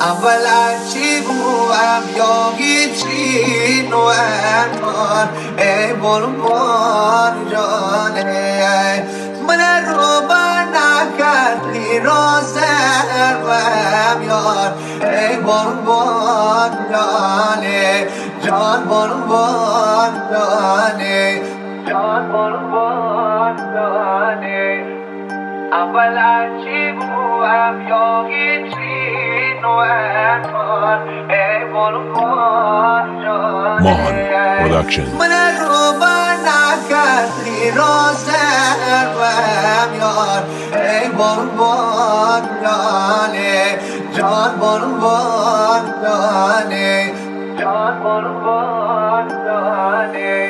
اول هرچی بوم یا هیچی نوهم ای بلبل جانه من رو نکردی رازم یار ای بلبل جانه جان بلبل جانه جان بلبل جانه اول هرچی بوم یا هیچی نوهم ای بلبل جانه Production. من رو نکردی رازم یار ای بلبل جانه جان بلبل جانه جان بلبل جانه